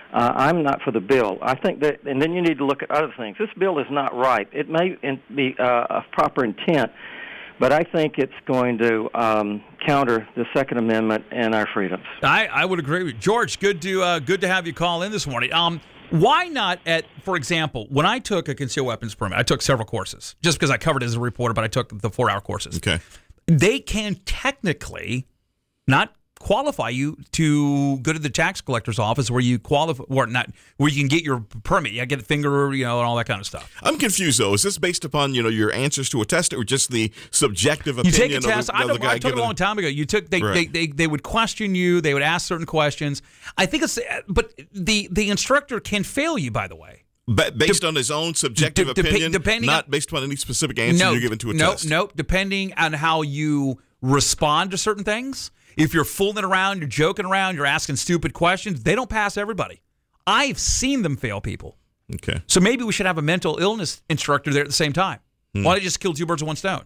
S5: I'm not for the bill. I think that, and then you need to look at other things. This bill is not right. It may be a proper intent, but I think it's going to counter the Second Amendment and our freedoms.
S4: I would agree with you. George, good to have you call in this morning. Why not, for example, when I took a concealed weapons permit, I took several courses, just because I covered it as a reporter, but I took the 4-hour courses. Okay. They can technically not qualify you to go to the tax collector's office where you qualify, or not, where you can get your permit. You get a finger, and all that kind of stuff.
S3: I'm confused though. Is this based upon your answers to a test, or just the subjective opinion?
S4: You take a test. I took it a long time ago. You took they would question you. They would ask certain questions. I think it's, but the instructor can fail you. By the way.
S3: Based on his own subjective opinion, not based upon any specific answer you're given to a test. No, depending on how you respond to certain things. If you're fooling around, you're joking around, you're asking stupid questions, they don't pass everybody. I've seen them fail people. Okay. So maybe we should have a mental illness instructor there at the same time. Why don't you just kill two birds with one stone?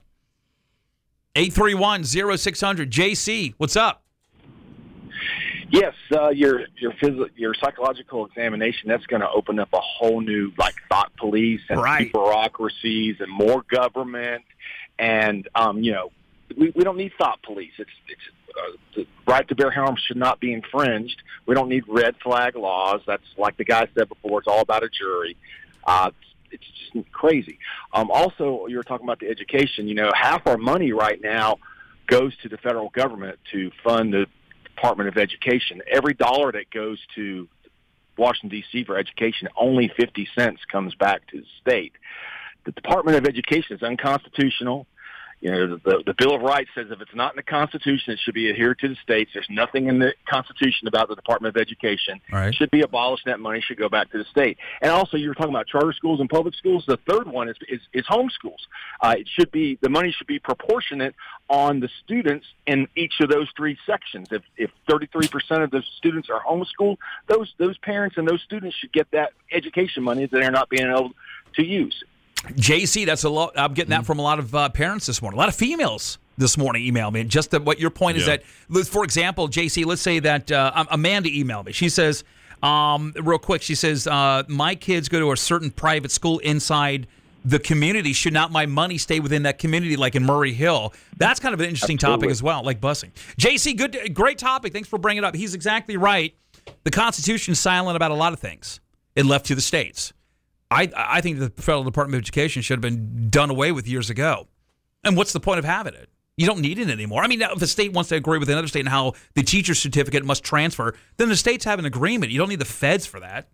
S3: 831-0600. JC, what's up?
S22: Yes, your psychological examination, that's going to open up a whole new thought police and bureaucracies and more government, and we don't need thought police. It's the right to bear arms should not be infringed. We don't need red flag laws. That's like the guy said before. It's all about a jury. It's just crazy. Also, you were talking about the education. You know, half our money right now goes to the federal government to fund the Department of Education. Every dollar that goes to Washington, D.C. for education, only 50 cents comes back to the state. The Department of Education is unconstitutional. You know, the Bill of Rights says if it's not in the Constitution, it should be adhered to the states. There's nothing in the Constitution about the Department of Education.
S4: Right.
S22: It should be abolished. That money should go back to the state. And also, you were talking about charter schools and public schools. The third one is homeschools. The money should be proportionate on the students in each of those three sections. If 33% of the students are homeschooled, those parents and those students should get that education money that they're not being able to use.
S4: JC, that's a lot. I'm getting that from a lot of parents this morning. A lot of females this morning emailed me. Just what your point is that, for example, JC, let's say that Amanda emailed me. She says, real quick, she says, my kids go to a certain private school inside the community. Should not my money stay within that community, like in Murray Hill? That's kind of an interesting topic as well, like busing. JC, great topic. Thanks for bringing it up. He's exactly right. The Constitution is silent about a lot of things. It left to the states. I think the Federal Department of Education should have been done away with years ago. And what's the point of having it? You don't need it anymore. I mean, if the state wants to agree with another state and how the teacher certificate must transfer, then the states have an agreement. You don't need the feds for that.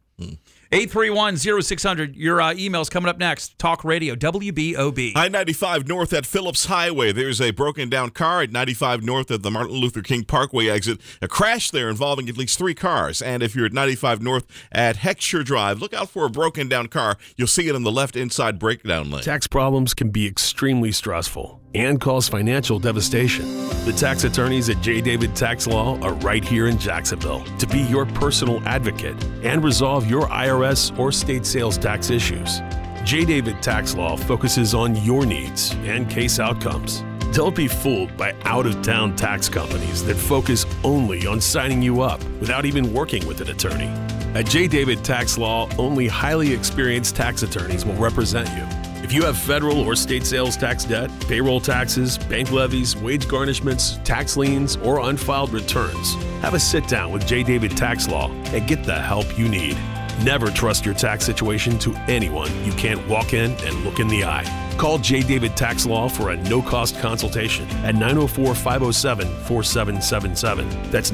S4: 831-0600. Your email's coming up next. Talk Radio, WBOB.
S3: I-95 north at Phillips Highway. There's a broken down car at 95 north at the Martin Luther King Parkway exit. A crash there involving at least 3 cars. And if you're at 95 north at Heckscher Drive, look out for a broken down car. You'll see it in the left inside breakdown lane.
S6: Tax problems can be extremely stressful and cause financial devastation. The tax attorneys at J. David Tax Law are right here in Jacksonville to be your personal advocate and resolve your IRS or state sales tax issues. J. David Tax Law focuses on your needs and case outcomes. Don't be fooled by out-of-town tax companies that focus only on signing you up without even working with an attorney. At J. David Tax Law, only highly experienced tax attorneys will represent you. If you have federal or state sales tax debt, payroll taxes, bank levies, wage garnishments, tax liens, or unfiled returns, have a sit-down with J. David Tax Law and get the help you need. Never trust your tax situation to anyone you can't walk in and look in the eye. Call J. David Tax Law for a no-cost consultation at 904-507-4777. That's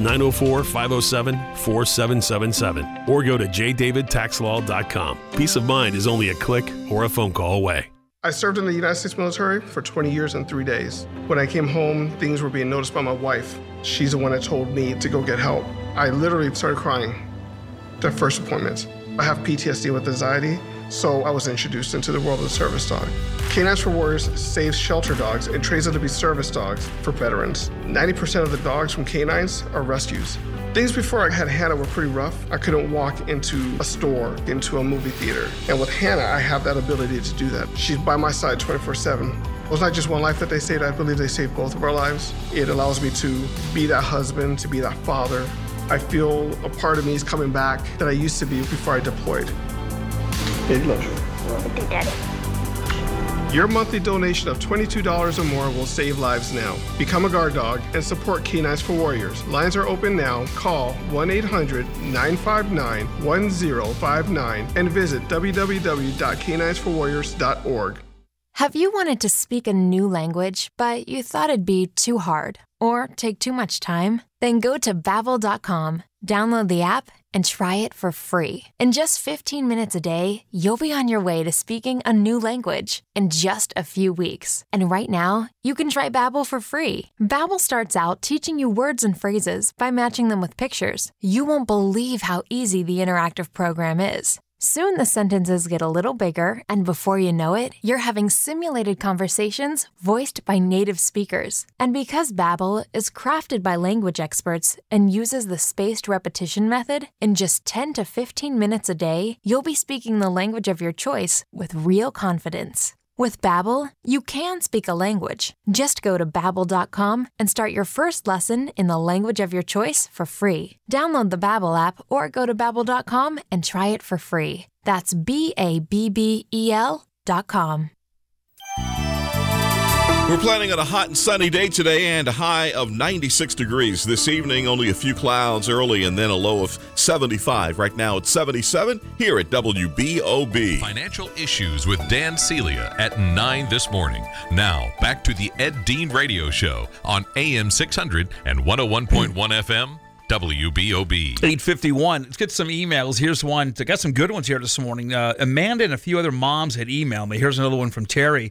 S6: 904-507-4777. Or go to jdavidtaxlaw.com. Peace of mind is only a click or a phone call away.
S7: I served in the United States military for 20 years and 3 days. When I came home, things were being noticed by my wife. She's the one that told me to go get help. I literally started crying the first appointment. I have PTSD with anxiety, so I was introduced into the world of the service dog. Canines for Warriors saves shelter dogs and trains them to be service dogs for veterans. 90% of the dogs from canines are rescues. Things before I had Hannah were pretty rough. I couldn't walk into a store, into a movie theater. And with Hannah, I have that ability to do that. She's by my side 24/7. It was not just one life that they saved, I believe they saved both of our lives. It allows me to be that husband, to be that father. I feel a part of me is coming back that I used to be before I deployed. Daddy loves you. Daddy. Your monthly donation of $22 or more will save lives now. Become a guard dog and support Canines for Warriors. Lines are open now. Call 1-800-959-1059 and visit www.caninesforwarriors.org.
S23: Have you wanted to speak a new language, but you thought it'd be too hard or take too much time? Then go to Babbel.com, download the app, and try it for free. In just 15 minutes a day, you'll be on your way to speaking a new language in just a few weeks. And right now, you can try Babbel for free. Babbel starts out teaching you words and phrases by matching them with pictures. You won't believe how easy the interactive program is. Soon the sentences get a little bigger, and before you know it, you're having simulated conversations voiced by native speakers. And because Babbel is crafted by language experts and uses the spaced repetition method, in just 10 to 15 minutes a day, you'll be speaking the language of your choice with real confidence. With Babbel, you can speak a language. Just go to Babbel.com and start your first lesson in the language of your choice for free. Download the Babbel app or go to Babbel.com and try it for free. That's BABBEL.com.
S3: We're planning on a hot and sunny day today and a high of 96 degrees. This evening, only a few clouds early and then a low of 75. Right now it's 77 here at WBOB.
S1: Financial Issues with Dan Celia at 9 this morning. Now, back to the Ed Dean Radio Show on AM 600 and 101.1 FM. WBOB.
S4: 8:51. Let's get some emails. Here's one. I got some good ones here this morning. Amanda and a few other moms had emailed me. Here's another one from Terry.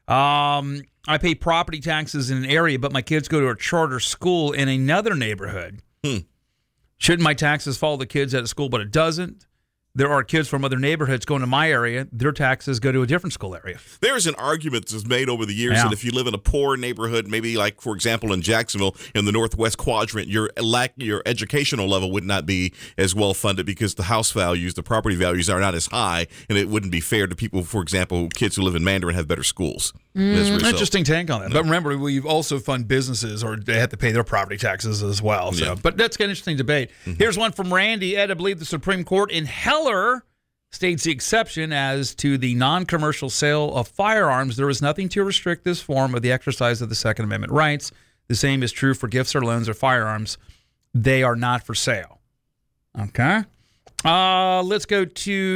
S4: I pay property taxes in an area, but my kids go to a charter school in another neighborhood. Shouldn't my taxes follow the kids at a school, but it doesn't? There are kids from other neighborhoods going to my area. Their taxes go to a different school area.
S3: There's an argument that's made over the years that if you live in a poor neighborhood, maybe like, for example, in Jacksonville, in the Northwest Quadrant, your educational level would not be as well funded because the house values, the property values are not as high, and it wouldn't be fair to people, for example, kids who live in Mandarin have better schools.
S4: Interesting take on that. But remember, we also fund businesses, or they have to pay their property taxes as well. So, but that's an interesting debate. Here's one from Randy. Ed, I believe the Supreme Court in Heller states the exception as to the non-commercial sale of firearms. There is nothing to restrict this form of the exercise of the Second Amendment rights. The same is true for gifts or loans or firearms. They are not for sale. Okay. Let's go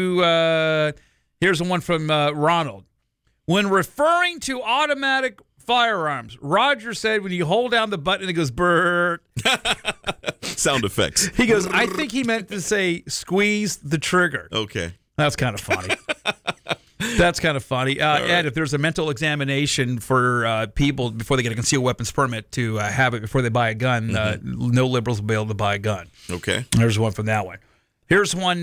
S4: to, here's the one from Ronald. When referring to automatic firearms, Roger said when you hold down the button, it goes brrr.
S3: Sound effects.
S4: He goes, I think he meant to say squeeze the trigger.
S3: Okay.
S4: That's kind of funny. That's kind of funny. Ed, if there's a mental examination for people before they get a concealed weapons permit to have it before they buy a gun, no liberals will be able to buy a gun.
S3: Okay.
S4: There's one from that one. Here's one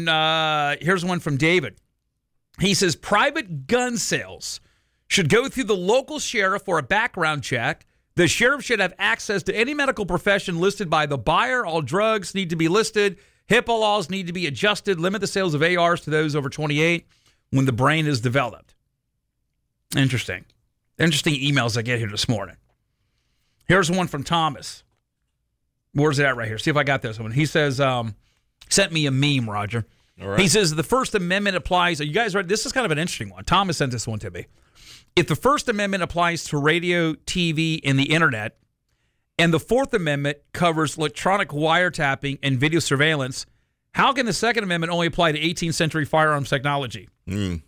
S4: from David. He says private gun sales should go through the local sheriff for a background check. The sheriff should have access to any medical profession listed by the buyer. All drugs need to be listed. HIPAA laws need to be adjusted. Limit the sales of ARs to those over 28 when the brain is developed. Interesting emails I get here this morning. Here's one from Thomas. Where's it at right here? See if I got this one. He says, sent me a meme, Roger.
S3: All right.
S4: He says the First Amendment applies. Are you guys ready? This is kind of an interesting one. Thomas sent this one to me. If the First Amendment applies to radio, TV, and the internet, and the Fourth Amendment covers electronic wiretapping and video surveillance, how can the Second Amendment only apply to 18th century firearms technology? Kind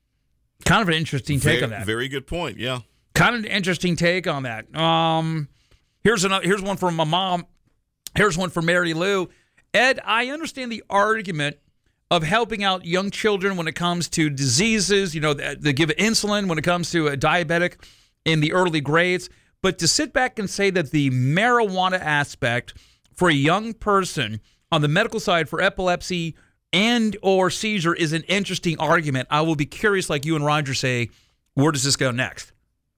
S4: of an interesting take on that.
S3: Very good point, yeah.
S4: Kind of an interesting take on that. Here's one from my mom. Here's one from Mary Lou. Ed, I understand the argument of helping out young children when it comes to diseases, they give insulin when it comes to a diabetic in the early grades. But to sit back and say that the marijuana aspect for a young person on the medical side for epilepsy and or seizure is an interesting argument. I will be curious, like you and Roger say, where does this go next?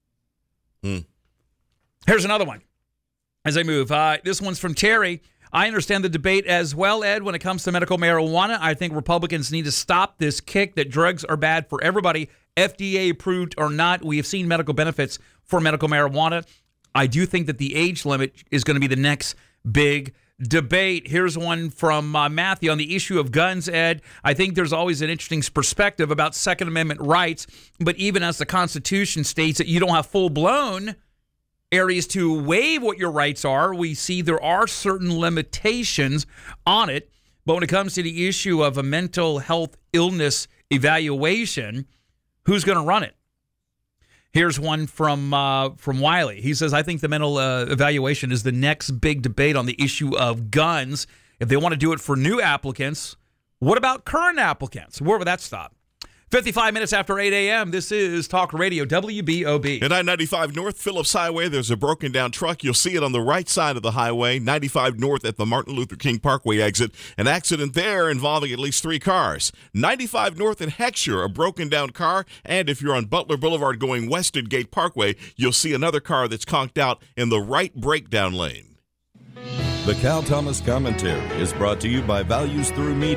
S4: Here's another one as I move. This one's from Terry. I understand the debate as well, Ed, when it comes to medical marijuana. I think Republicans need to stop this kick that drugs are bad for everybody, FDA approved or not. We have seen medical benefits for medical marijuana. I do think that the age limit is going to be the next big debate. Here's one from Matthew on the issue of guns, Ed. I think there's always an interesting perspective about Second Amendment rights, but even as the Constitution states that you don't have full-blown areas to waive what your rights are, we see there are certain limitations on it. But when it comes to the issue of a mental health illness evaluation, who's going to run it? Here's one from Wiley. He says, I think the mental evaluation is the next big debate on the issue of guns. If they want to do it for new applicants, what about current applicants? Where would that stop? 55 minutes after 8 a.m., this is Talk Radio WBOB.
S3: At I-95 North Phillips Highway, there's a broken down truck. You'll see it on the right side of the highway. 95 North at the Martin Luther King Parkway exit. An accident there involving at least 3 cars. 95 North at Heckscher, a broken down car. And if you're on Butler Boulevard going west at Gate Parkway, you'll see another car that's conked out in the right breakdown lane.
S8: The Cal Thomas Commentary is brought to you by Values Through Media.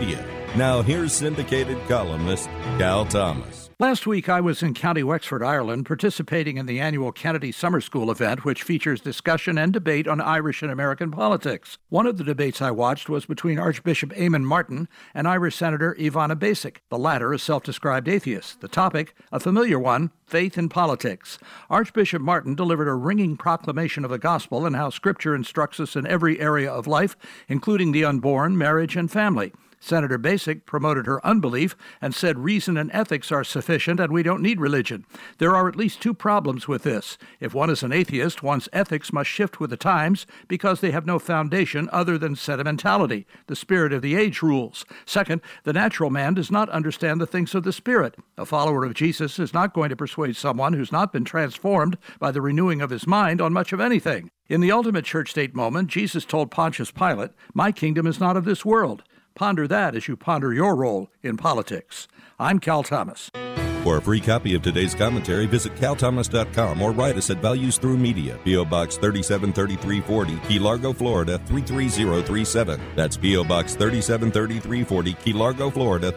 S8: Now here's syndicated columnist Cal Thomas.
S9: Last week, I was in County Wexford, Ireland, participating in the annual Kennedy Summer School event, which features discussion and debate on Irish and American politics. One of the debates I watched was between Archbishop Eamon Martin and Irish Senator Ivana Basic. The latter a self-described atheist. The topic, a familiar one, faith in politics. Archbishop Martin delivered a ringing proclamation of the gospel and how Scripture instructs us in every area of life, including the unborn, marriage, and family. Senator Basic promoted her unbelief and said reason and ethics are sufficient and we don't need religion. There are at least two problems with this. If one is an atheist, one's ethics must shift with the times because they have no foundation other than sentimentality. The spirit of the age rules. Second, the natural man does not understand the things of the Spirit. A follower of Jesus is not going to persuade someone who's not been transformed by the renewing of his mind on much of anything. In the ultimate church-state moment, Jesus told Pontius Pilate, "My kingdom is not of this world." Ponder that as you ponder your role in politics. I'm Cal Thomas.
S8: For a free copy of today's commentary, visit calthomas.com or write us at Values Through Media, P.O. Box 373340, Key Largo, Florida 33037. That's P.O. Box 373340, Key Largo, Florida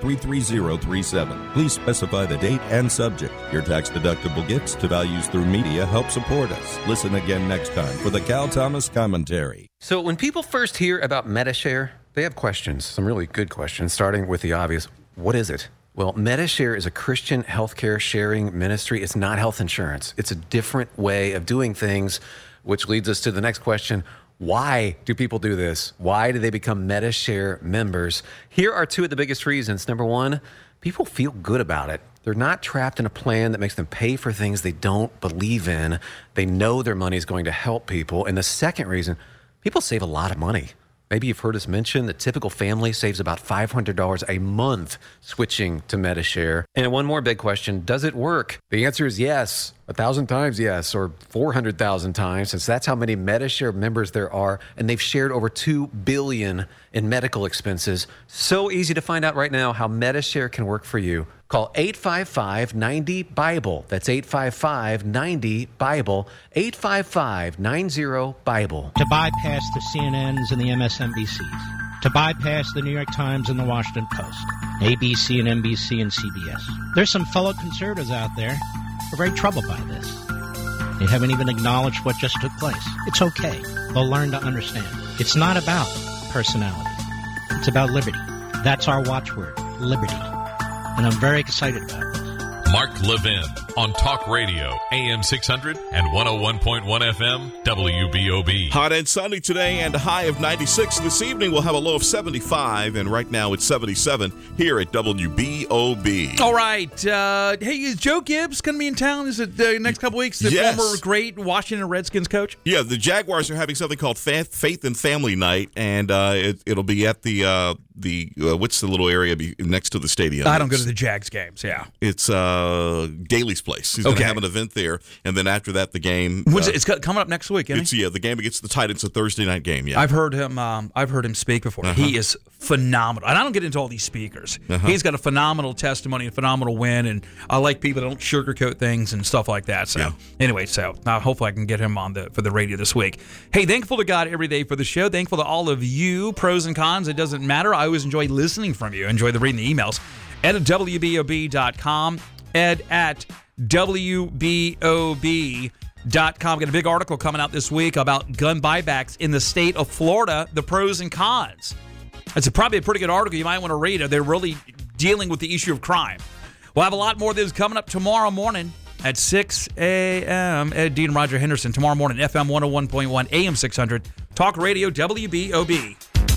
S8: 33037. Please specify the date and subject. Your tax-deductible gifts to Values Through Media help support us. Listen again next time for the Cal Thomas Commentary.
S18: So when people first hear about Medi-Share, they have questions, some really good questions, starting with the obvious. What is it? Well, Medi-Share is a Christian healthcare sharing ministry. It's not health insurance. It's a different way of doing things, which leads us to the next question. Why do people do this? Why do they become Medi-Share members? Here are two of the biggest reasons. Number one, people feel good about it. They're not trapped in a plan that makes them pay for things they don't believe in. They know their money is going to help people. And the second reason, people save a lot of money. Maybe you've heard us mention the typical family saves about $500 a month switching to Medi-Share. And one more big question, does it work? The answer is yes, 1,000 times yes, or 400,000 times, since that's how many Medi-Share members there are, and they've shared over $2 billion in medical expenses. So easy to find out right now how Medi-Share can work for you. Call 855-90-BIBLE. That's 855-90-BIBLE. 855-90-BIBLE.
S10: To bypass the CNNs and the MSNBCs. To bypass the New York Times and the Washington Post. ABC and NBC and CBS. There's some fellow conservatives out there who are very troubled by this. They haven't even acknowledged what just took place. It's okay. They'll learn to understand. It's not about personality. It's about liberty. That's our watchword, liberty. And I'm very excited about this.
S1: Mark Levin on Talk Radio, AM 600 and 101.1 FM, WBOB.
S3: Hot and sunny today and a high of 96. This evening we'll have a low of 75, and right now it's 77 here at WBOB.
S4: All right. Hey, is Joe Gibbs going to be in town? Is it the next couple weeks? The former great Washington Redskins coach?
S3: Yeah, the Jaguars are having something called Faith and Family Night, and it'll be at the what's the little area next to the stadium?
S4: I don't go to the Jags games, yeah.
S3: It's Gailey's place. He's going to have an event there, and then after that, the game.
S4: It's coming up next week, isn't it?
S3: The game against the Titans, a Thursday night game. Yeah,
S4: I've heard him speak before. He is phenomenal, and I don't get into all these speakers. He's got a phenomenal testimony, a phenomenal win, and I like people that don't sugarcoat things and stuff like that. So anyway, hopefully I can get him on for the radio this week. Hey, thankful to God every day for the show. Thankful to all of you, pros and cons. It doesn't matter. I always enjoy listening from you. Enjoy reading the emails. Ed at WBOB.com. Ed at WBOB.com. Got a big article coming out this week about gun buybacks in the state of Florida, the pros and cons. It's probably a pretty good article. You might want to read it. They're really dealing with the issue of crime. We'll have a lot more of this coming up tomorrow morning at 6 a.m. Ed Dean and Roger Henderson tomorrow morning, FM 101.1, AM 600, Talk Radio, WBOB.